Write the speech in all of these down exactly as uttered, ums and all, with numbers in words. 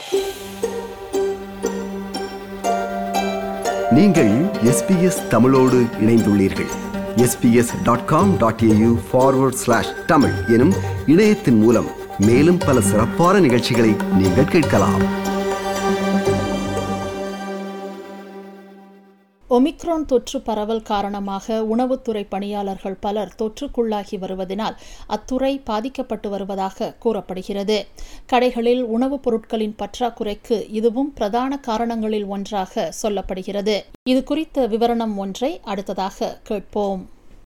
நீங்கள் எஸ்பிஎஸ் தமிழோடு இணைந்துள்ளீர்கள். SBS dot com dot AU forward slash Tamil எனும் இணையத்தின் மூலம் மேலும் பல சிறப்பான நிகழ்ச்சிகளை நீங்கள் கேட்கலாம். ஒமிக்ரான் தொற்று பரவல் காரணமாக உணவுத்துறை பணியாளர்கள் பலர் தொற்றுக்குள்ளாகி வருவதனால் அத்துறை பாதிக்கப்பட்டு வருவதாக கூறப்படுகிறது. கடைகளில் உணவுப் பொருட்களின் பற்றாக்குறைக்கு இதுவும் பிரதான காரணங்களில் ஒன்றாக சொல்லப்படுகிறது. இது குறித்த விவரணம் ஒன்றை அடுத்ததாக கேட்போம்.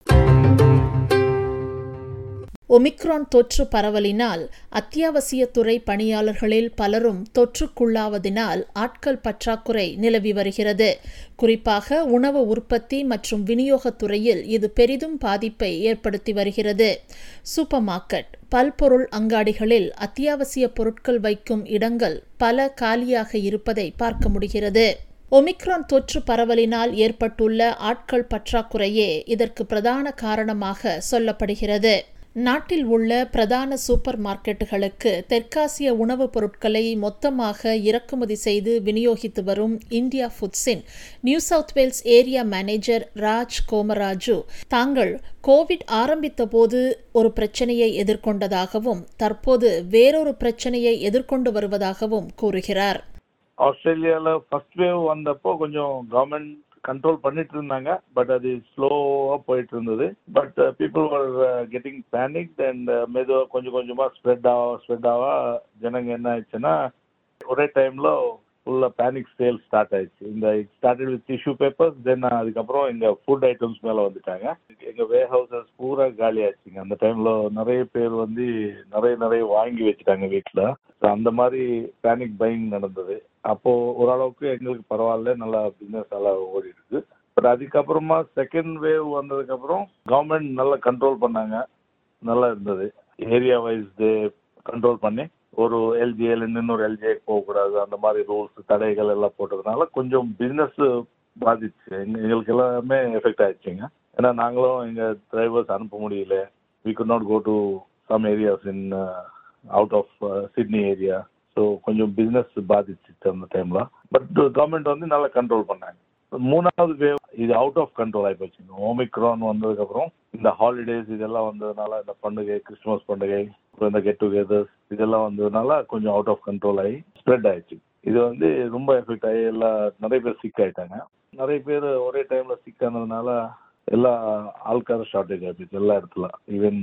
ஒமிக்ரான் தொற்று பரவலினால் அத்தியாவசிய துறை பணியாளர்களில் பலரும் தொற்றுக்குள்ளாவதினால் ஆட்கள் பற்றாக்குறை நிலவி வருகிறது. குறிப்பாக உணவு உற்பத்தி மற்றும் விநியோகத் துறையில் இது பெரிதும் பாதிப்பை ஏற்படுத்தி வருகிறது. சூப்பர் மார்க்கெட், பல்பொருள் அங்காடிகளில் அத்தியாவசிய பொருட்கள் வைக்கும் இடங்கள் பல காலியாக இருப்பதை பார்க்க முடிகிறது. ஒமிக்ரான் தொற்று பரவலினால் ஏற்பட்டுள்ள ஆட்கள் பற்றாக்குறையே இதற்கு பிரதான காரணமாக சொல்லப்படுகிறது. நாட்டில் உள்ள பிரதான சூப்பர் மார்க்கெட்டுகளுக்கு தெற்காசிய உணவுப் பொருட்களை மொத்தமாக இறக்குமதி செய்து விநியோகித்து வரும் இந்தியா ஃபுட்ஸின் New South Wales area manager Raj Komaraju தாங்கள் கோவிட் ஆரம்பித்த போது ஒரு பிரச்சனையை எதிர்கொண்டதாகவும் தற்போது வேறொரு பிரச்சனையை எதிர்கொண்டு வருவதாகவும் கூறுகிறார். ஆஸ்திரேலியால ஃபர்ஸ்ட் வேவ் வந்தப்போ கொஞ்சம் கவர்மெண்ட் கண்ட்ரோல் பண்ணிட்டு இருந்தாங்க. பட் அது ஸ்லோவா போயிட்டு இருந்தது. But people were getting panic and மெதுவா கொஞ்சம் கொஞ்சமா ஸ்ப்ரெட் ஆக ஸ்ப்ரெட் ஆக ஜனங்க என்ன ஆயிடுச்சுன்னா ஒரே டைம்ல ஃபுல்லா பேனிக் சேல் ஸ்டார்ட் ஆயிடுச்சு. இந்த it started with tissue papers. Then அதுக்கப்புறம் எங்க ஃபுட் ஐட்டம்ஸ் மேல வந்துட்டாங்க. எங்க வேர் ஹவுசஸ் பூரா காலி ஆயிடுச்சுங்க. அந்த டைம்ல நிறைய பேர் வந்து நிறைய நிறைய வாங்கி வச்சுட்டாங்க வீட்டுல. அந்த மாதிரி பேனிக் பையிங் நடந்தது. அப்போ ஓரளவுக்கு எங்களுக்கு பரவாயில்ல, நல்லா பிசினஸ் நல்லா ஓடி இருக்கு. பட் அதுக்கப்புறமா செகண்ட் வேவ் வந்ததுக்கு அப்புறம் கவர்மெண்ட் நல்லா கண்ட்ரோல் பண்ணாங்க. நல்லா இருந்தது. ஏரியா வைஸ் கண்ட்ரோல் பண்ணி ஒரு எல்ஜிஏல இன்னொரு எல்ஜிஏ போகக்கூடாது, அந்த மாதிரி ரூல்ஸ் தடைகள் எல்லாம் போட்டதுனால கொஞ்சம் பிசினஸ் பாதிச்சு. எங்களுக்கு எல்லாமே எஃபெக்ட் ஆயிடுச்சுங்க. ஏன்னா நாங்களும் எங்க டிரைவர்ஸ் அனுப்ப முடியல. We could not go to some areas in out of Sydney area. So கொஞ்சம் பிஸ்னஸ் பாதிச்சு அந்த டைம்ல. பட் கவர்மெண்ட் வந்து நல்லா கண்ட்ரோல் பண்ணாங்க. மூணாவது வேவ் இது அவுட் ஆஃப் கண்ட்ரோல் ஆகி போச்சுங்க. ஓமிக்ரான் வந்ததுக்கு அப்புறம் இந்த ஹாலிடேஸ் இதெல்லாம் வந்ததுனால, இந்த பண்டிகை, கிறிஸ்துமஸ் பண்டிகை, அப்புறம் இந்த கெட் டுகெதர்ஸ் இதெல்லாம் வந்ததுனால கொஞ்சம் அவுட் ஆஃப் கண்ட்ரோல் ஆகி ஸ்ப்ரெட் ஆயிடுச்சு. இது வந்து ரொம்ப எஃபெக்ட் ஆகி எல்லாம் நிறைய பேர் சிக் ஆயிட்டாங்க. நிறைய பேர் ஒரே டைம்ல சிக் ஆனதுனால எல்லா ஆள்கார ஷார்டேஜ் ஆயிடுச்சு எல்லா இடத்துல. Even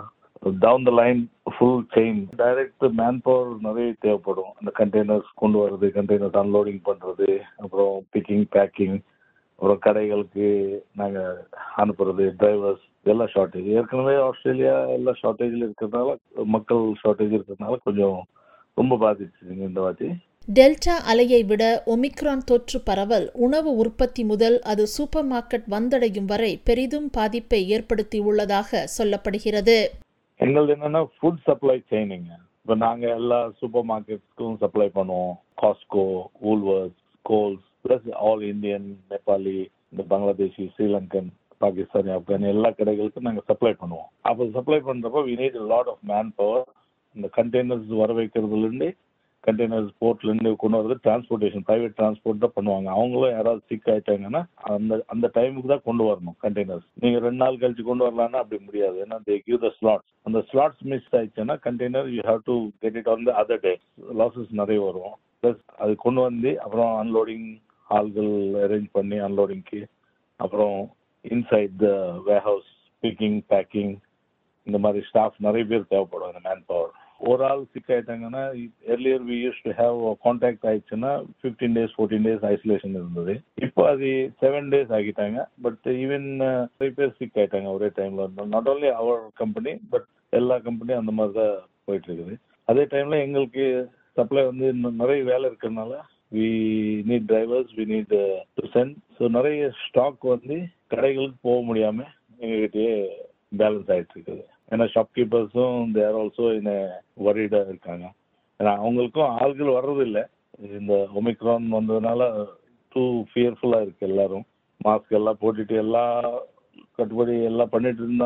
down the line full chain direct manpower நிறைய தேவைப்படும். அந்த கண்டெய்னர்ஸ் கொண்டு வர்றது, கண்டெய்னர்ஸ் அன்லோடிங் பண்றது, அப்புறம் பிக்கிங், பேக்கிங், அப்புறம் கடைகளுக்கு நாங்கள் அனுப்புறது, டிரைவர்ஸ் இதெல்லாம் ஷார்ட்டேஜ். ஏற்கனவே ஆஸ்திரேலியா எல்லாம் ஷார்ட்டேஜில் இருக்கிறதுனால, மக்கள் ஷார்ட்டேஜ் இருக்கிறதுனால கொஞ்சம் ரொம்ப பாதிச்சுங்க இந்த வாட்டி. டெல்டா அலையை விட ஒமிக்ரான் தொற்று பரவல் உணவு உற்பத்தி முதல் அது சூப்பர் மார்க்கெட் வந்தடையும் வரை பெரிதும் பாதிப்பை ஏற்படுத்தி உள்ளதாக சொல்லப்படுகிறது. எங்களது என்னன்னா ஃபுட் சப்ளை செயினிங்க. இப்போ நாங்கள் எல்லா சூப்பர் மார்க்கெட்ஸ்க்கும் சப்ளை பண்ணுவோம். Costco, Woolworths, Coles, plus all Indian, Nepali, இந்த பங்களாதேஷி, ஸ்ரீலங்கன், பாகிஸ்தானி, ஆப்கானி எல்லா கடைகளுக்கும் நாங்கள் சப்ளை பண்ணுவோம். அப்போ சப்ளை பண்ணுறப்போ we need lot of manpower. இந்த கண்டெய்னர்ஸ் வர வைக்கிறதுலேருந்து, கண்டெய்னர்ஸ் போர்ட்லேருந்து கொண்டு வரது, டிரான்ஸ்போர்ட்டேஷன், ப்ரைவேட் டிரான்ஸ்போர்ட் தான் பண்ணுவாங்க. அவங்களும் யாராவது சிக் ஆயிட்டாங்கன்னா அந்த அந்த டைமுக்கு தான் கொண்டு வரணும் கண்டெய்னர்ஸ். நீங்கள் ரெண்டு நாள் கழிச்சு கொண்டு வரலான்னா அப்படி முடியாது. ஏன்னா தே கிவ் த ஸ்லாட்ஸ். அந்த ஸ்லாட்ஸ் மிஸ் ஆயிடுச்சுன்னா container you have to get it on the other day. Losses நிறைய வரும். ப்ளஸ் அது கொண்டு வந்து அப்புறம் அன்லோடிங் ஆள்கள் அரேஞ்ச் பண்ணி அன்லோடிங்க்கு, அப்புறம் inside the warehouse picking, packing, இந்த மாதிரி ஸ்டாஃப் நிறைய பேர் தேவைப்படும் அந்த மேன் பவர். ஒரு ஆள் சிக் ஆயிட்டாங்கன்னா, earlier we use to have contact ஆயிடுச்சுன்னா fifteen days fourteen days isolation இருந்தது. இப்போ அது செவன் டேஸ் ஆகிட்டாங்க. பட் ஈவன் நிறைய பேர் சிக் ஆயிட்டாங்க ஒரே டைம்ல. Not only our company but எல்லா கம்பெனியும் அந்த மாதிரி தான் போயிட்டு இருக்குது. அதே டைம்ல எங்களுக்கு சப்ளை வந்து இன்னும் நிறைய வேலை இருக்கிறதுனால we need drivers, we need to send. So நிறைய ஸ்டாக் வந்து கடைகளுக்கு போக முடியாம எங்ககிட்டயே பேலன்ஸ் ஆயிட்டு இருக்குது. ஏன்னா ஷாப்கீப்பர்ஸும் தேர் ஆல்சோ இன் வரிடா இருக்காங்க. ஏன்னா அவங்களுக்கும் ஆள்கள் வர்றது இல்லை. இந்த ஒமிக்ரான் வந்ததுனால டூ ஃபியர்ஃபுல்லா இருக்கு எல்லாரும். மாஸ்க் எல்லாம் போட்டுட்டு எல்லா கட்டுப்படி எல்லாம் பண்ணிட்டு இருந்தாலும்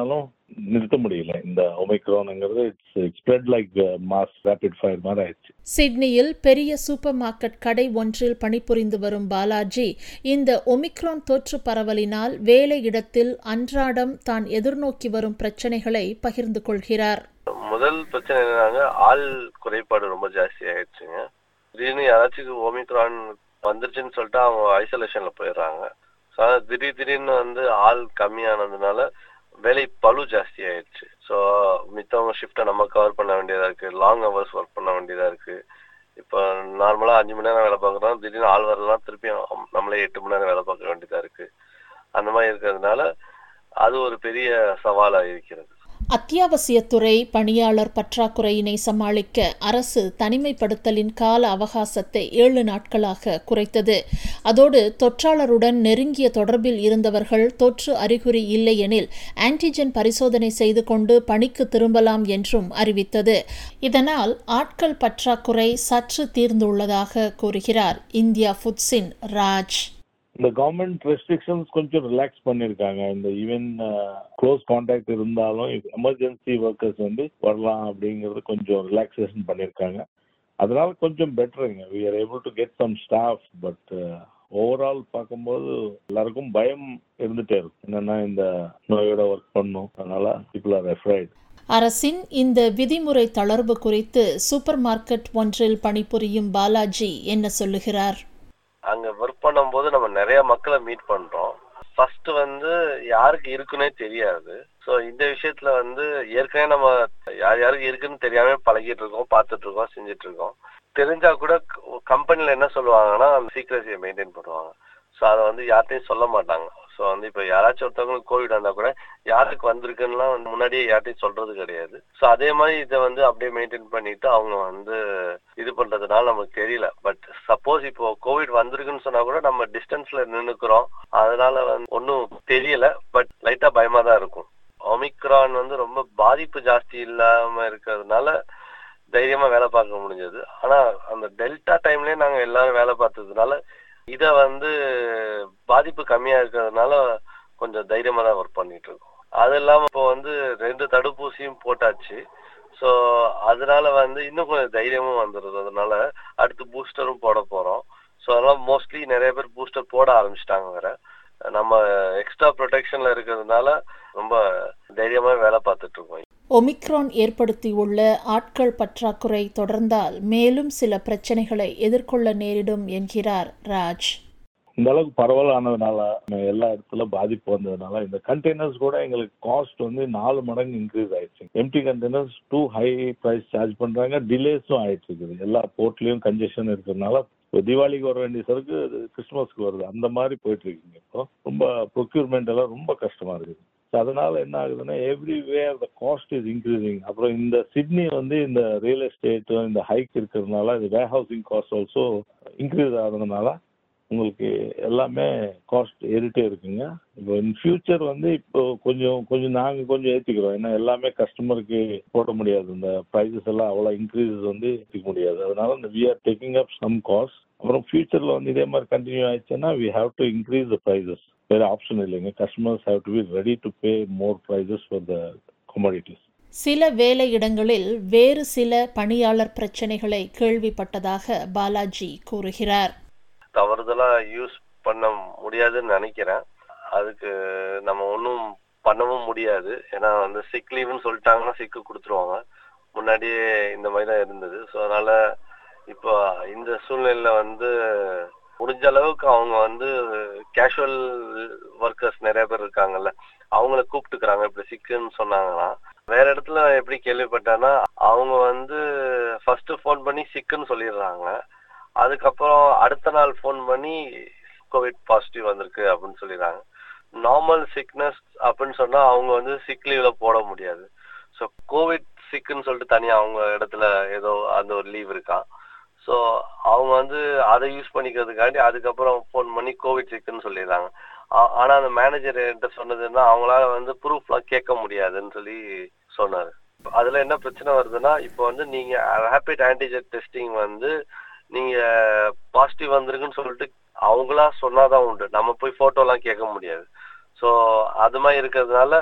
நிறுத்த முடியல. இந்த ஒமைக்ரான்ங்கிறது it's spread like mass rapid fire மாதிரி ஆயிடுச்சு. சிட்னியில் பெரிய சூப்பர் மார்க்கெட் கடை ஒன்றில் பணிபுரிந்து வரும் பாலாஜி இந்த ஒமிக்ரான் தொற்று பரவலினால் வேலை இடத்தில் அன்றாடம் தான் எதிர்நோக்கி வரும் பிரச்சனைகளை பகிர்ந்து கொள்கிறார். முதல் பிரச்சனை என்னன்னாங்க, ஆள் குறைபாடு ரொம்ப ஜாஸ்தி ஆயிடுச்சுங்க. திடீர்னு யாராச்சும் ஒமிக்ரான் வந்துருச்சுன்னு சொல்லிட்டு அவங்க ஐசோலேஷன்ல போயிடுறாங்க. திடீர் திடீர்னு வந்து ஆள் கம்மியானதுனால வேலை பளு ஜாஸ்தி ஆயிடுச்சு. ஸோ மித்தவங்க ஷிஃப்டை நம்ம கவர் பண்ண வேண்டியதா இருக்கு, லாங் ஹவர்ஸ் ஒர்க் பண்ண வேண்டியதா இருக்கு. இப்போ நார்மலா அஞ்சு மணி நேரம் வேலை பார்க்குறோம், திடீர்னு ஆள் வரலாம் திருப்பி நம்மளே எட்டு மணி நேரம் வேலை பார்க்க வேண்டியதா இருக்கு. அந்த மாதிரி இருக்கிறதுனால அது ஒரு பெரிய சவாலா இருக்கிறது. அத்தியாவசியத்துறை பணியாளர் பற்றாக்குறையினை சமாளிக்க அரசு தனிமைப்படுத்தலின் கால அவகாசத்தை ஏழு நாட்களாக குறைத்தது. அதோடு தொற்றாளருடன் நெருங்கிய தொடர்பில் இருந்தவர்கள் தொற்று அறிகுறி இல்லையெனில் ஆன்டிஜென் பரிசோதனை செய்து கொண்டு பணிக்கு திரும்பலாம் என்றும் அறிவித்தது. இதனால் ஆட்கள் பற்றாக்குறை சற்று தீர்ந்துள்ளதாக கூறுகிறார் இந்தியா ஃபுட்ஸின் ராஜ். இந்த கவர்மெண்ட் ரெஸ்ட்ரிக்ஷன்ஸ் கொஞ்சம் ரிலாக்ஸ் பண்ணியிருக்காங்க. இந்த ஈவன் க்ளோஸ் கான்டாக்ட் இருந்தாலும் எமர்ஜென்சி ஒர்க்கர்ஸ் வந்து வரலாம் அப்படிங்கிறது கொஞ்சம் ரிலாக்ஸேஷன் பண்ணியிருக்காங்க. அதனால கொஞ்சம் பெட்டருங்க. We are able to get some staff. But overall பார்க்கும்போது எல்லாருக்கும் பயம் இருந்துட்டே இருக்கும், என்னன்னா இந்த நோயோட ஒர்க் பண்ணும், அதனால பீப்புள் ஆர் அஃப்ரைட். அரசின் இந்த விதிமுறை தளர்வு குறித்து சூப்பர் மார்க்கெட் ஒன்றில் பணிபுரியும் பாலாஜி என்ன சொல்லுகிறார்? அங்க ஒர்க் பண்ணும் போது நம்ம நிறைய மக்களை மீட் பண்றோம். ஃபர்ஸ்ட் வந்து யாருக்கு இருக்குன்னே தெரியாது. ஸோ இந்த விஷயத்துல வந்து ஏற்கனவே நம்ம யார் யாருக்கு இருக்குன்னு தெரியாம பழகிட்டு இருக்கோம், பார்த்துட்டு இருக்கோம், செஞ்சுட்டு இருக்கோம். தெரிஞ்சா கூட கம்பெனில என்ன சொல்லுவாங்கன்னா அந்த சீக்ரெசியை மெயின்டைன் பண்ணுவாங்க. ஸோ அதை வந்து யார்ட்டையும் சொல்ல மாட்டாங்க. ஸோ வந்து இப்போ யாராச்சும் ஒருத்தவங்களுக்கு கோவிட் வந்தா கூட யாருக்கு வந்திருக்குன்னா வந்து முன்னாடியே யார்ட்டையும் சொல்றது கிடையாது. ஸோ அதே மாதிரி இதை வந்து அப்படியே மெயின்டைன் பண்ணிட்டு அவங்க வந்து இது பண்றதுனால நமக்கு தெரியல. பட் சப்போஸ் இப்போ கோவிட் வந்திருக்குன்னு சொன்னா கூட நம்ம டிஸ்டன்ஸ்ல நின்னுக்கிறோம், அதனால வந்து ஒன்றும் தெரியல. பட் லைட்டா பயமா தான் இருக்கும். ஒமிக்ரான் வந்து ரொம்ப பாதிப்பு ஜாஸ்தி இல்லாம இருக்கிறதுனால தைரியமா வேலை பார்க்க முடிஞ்சது. ஆனா அந்த டெல்டா டைம்லயே நாங்க எல்லாரும் வேலை பார்த்ததுனால இத வந்து பாதிப்பு கம்மியா இருக்கிறதுனால கொஞ்சம் தைரியமா தான் ஒர்க் பண்ணிட்டு இருக்கோம். அது இல்லாம இப்போ வந்து ரெண்டு தடுப்பூசியும் போட்டாச்சு. ஸோ அதனால வந்து இன்னும் கொஞ்சம் தைரியமும் வந்துடுது. அதனால அடுத்து பூஸ்டரும் போட போறோம். ஸோ அதெல்லாம் மோஸ்ட்லி நிறைய பேர் பூஸ்டர் போட ஆரம்பிச்சிட்டாங்க. வேற நம்ம எக்ஸ்ட்ரா ப்ரொடெக்ஷன்ல இருக்கிறதுனால ரொம்ப தைரியமா வேலை பார்த்துட்டு இருக்கோம். ஒமிக்ரான் ஏற்படுத்தியுள்ள ஆட்கள் பற்றாக்குறை தொடர்ந்தால் மேலும் சில பிரச்சனைகளை எதிர்கொள்ள நேரிடும் என்கிறார் ராஜ். இந்த அளவுக்கு பரவலானதுனால எல்லா இடத்துல பாதிப்பு வந்ததுனால இந்த கண்டெய்னர்ஸ் கூட எங்களுக்கு காஸ்ட் வந்து நாலு மடங்கு இன்க்ரீஸ் ஆயிடுச்சு. Empty containers too high price charge பண்றாங்க. டிலேஸும் ஆயிட்டு இருக்குது. எல்லா போர்ட்லயும் கன்ஜெஷன் இருக்கிறதுனால தீபாவளிக்கு வர வேண்டிய சருக்கு கிறிஸ்துமஸ்க்கு வருது, அந்த மாதிரி போயிட்டு இருக்குங்க. இப்போ ரொம்ப ப்ரொக்யூர்மெண்ட் எல்லாம் ரொம்ப கஷ்டமா இருக்குது. அதனால என்ன ஆகுதுன்னா everywhere the cost is increasing. அப்புறம் இந்த சிட்னி வந்து இந்த ரியல் எஸ்டேட் இந்த ஹைக் இருக்கிறதுனால இந்த warehousing cost also increase ஆகுறதுனால உங்களுக்கு எல்லாமே காஸ்ட் ஏறிட்டே இருக்குங்க. இப்போ இன் ஃபியூச்சர் வந்து இப்போ கொஞ்சம் கொஞ்சம் நாங்கள் கொஞ்சம் ஏற்றிக்கிறோம். ஏன்னா எல்லாமே கஸ்டமருக்கு போட முடியாது, இந்த ப்ரைஸஸ் எல்லாம் அவ்வளோ இன்க்ரீஸ் வந்து ஏற்றிக்க முடியாது. அதனால இந்த we are taking up some cost. அப்புறம் ஃபியூச்சரில் வந்து இதே மாதிரி கண்டினியூ ஆயிடுச்சுன்னா we have to increase the prices. வேற ஆப்ஷன் இல்லைங்க. Customers have to be ready to pay more prices for the commodities. சில வேலையிடங்களில் வேறு சில பணியாளர் பிரச்சனைகளை கேள்விப்பட்டதாக பாலாஜி கூறுகிறார். தவறுதலா யூஸ் பண்ண முடியாதுன்னு நினைக்கிறேன். அதுக்கு நம்ம ஒன்றும் பண்ணவும் முடியாது. ஏன்னா வந்து சிக் லீவ்னு சொல்லிட்டாங்கன்னா சிக்கு கொடுத்துருவாங்க. முன்னாடியே இந்த மாதிரி தான் இருந்தது. ஸோ அதனால இப்போ இந்த சூழ்நிலையில வந்து முடிஞ்ச அளவுக்கு அவங்க வந்து கேஷுவல் ஒர்க்கர்ஸ் நிறைய பேர் இருக்காங்கல்ல, அவங்கள கூப்பிட்டுக்கிறாங்க. இப்படி சிக்குன்னு சொன்னாங்கன்னா வேற இடத்துல எப்படி கேள்விப்பட்டேன்னா அவங்க வந்து ஃபர்ஸ்ட் ஃபோன் பண்ணி சிக்குன்னு சொல்லிடுறாங்க. அதுக்கப்புறம் அடுத்த நாள் ஃபோன் பண்ணி கோவிட் பாசிட்டிவ் வந்திருக்கு அப்படின்னு சொல்லிடுறாங்க. நார்மல் சிக்னஸ் அப்படின்னு சொன்னா அவங்க வந்து சிக் லீவ்ல போட முடியாது. ஸோ கோவிட் சிக்குன்னு சொல்லிட்டு தனியாக அவங்க இடத்துல ஏதோ அந்த ஒரு லீவ் இருக்கா. ஸோ அவங்க வந்து அதை யூஸ் பண்ணிக்கிறதுக்காண்டி அதுக்கப்புறம் ஃபோன் பண்ணி கோவிட் சிக்குன்னு சொல்லிடுறாங்க. ஆனால் அந்த மேனேஜர் என்கிட்ட சொன்னதுன்னா அவங்களால வந்து ப்ரூஃப்லாம் கேட்க முடியாதுன்னு சொல்லி சொன்னார். அதில் என்ன பிரச்சனை வருதுன்னா இப்போ வந்து நீங்கள் ரேபிட் ஆன்டிஜென் டெஸ்டிங் வந்து நீங்க பாசிட்டிவ் வந்திருக்குன்னு சொல்லிட்டு அவங்களா சொன்னாதான் உண்டு. நம்ம போய் போட்டோலாம் கேட்க முடியாது. ஸோ அது மாதிரி இருக்கிறதுனால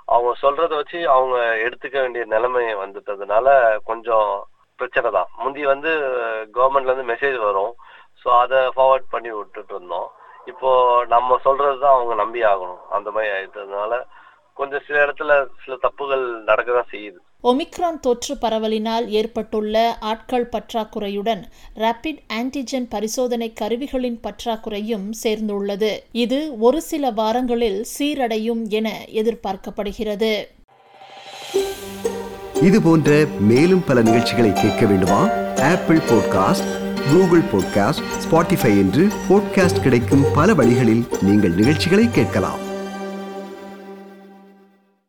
அவங்க சொல்றத வச்சு அவங்க எடுத்துக்க வேண்டிய நிலைமை வந்துட்டதுனால கொஞ்சம் பிரச்சனை தான். முந்தி வந்து கவர்மெண்ட்ல இருந்து மெசேஜ் வரும், ஸோ அதை ஃபார்வர்ட் பண்ணி விட்டுட்டு இருந்தோம். இப்போ நம்ம சொல்றது தான் அவங்க நம்பி ஆகணும், அந்த மாதிரி ஆயிட்டதுனால கொஞ்சம் சில இடத்துல சில தப்புகள் நடக்க தான் செய்யுது. ஒமிக்ரான் தொற்று பரவலினால் ஏற்பட்டுள்ள ஆட்கள் பற்றாக்குறையுடன் ரேபிட் ஆன்டிஜென் பரிசோதனை கருவிகளின் பற்றாக்குறையும் சேர்ந்துள்ளது. இது ஒரு சில வாரங்களில் சீரடையும் என எதிர்பார்க்கப்படுகிறது. இது போன்ற மேலும் பல நிகழ்ச்சிகளை கேட்க வேண்டுமா? Apple podcast, Google podcast, Spotify என்று பாட்காஸ்ட் கிடைக்கும் பல வழிகளில் நீங்கள் நிகழ்ச்சிகளை கேட்கலாம்.